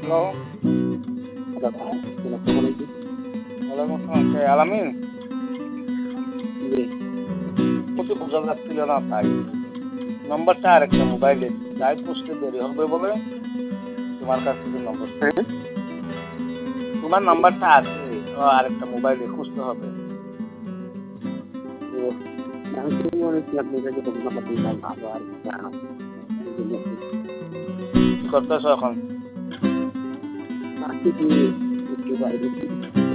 Hello, ওয়ালাইকুম আসসালাম। কে আলামিন? কিছু বোঝা যাচ্ছিল না তাই। নম্বরটা আরেকটা মোবাইলে তাই খুঁজতে দেরি হবে বলে তোমার কাছ থেকে নম্বর হ্যাঁ, তোমার নাম্বারটা আছে আরেকটা মোবাইলে খুঁজতে হবে। তো আমি তো মনে হচ্ছে আপনার কাছে ফোন নাম্বার দিলাম ভালো আর কি করতেছো এখন? আজকে কি একটু বাইরে